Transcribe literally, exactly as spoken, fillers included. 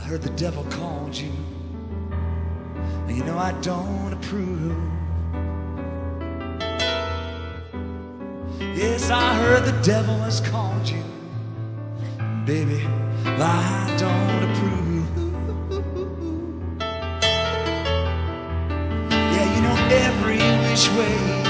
heard the devil called you, and you know I don't approve. Yes, I heard the devil has called you, baby, I don't approve. Yeah, you know every which way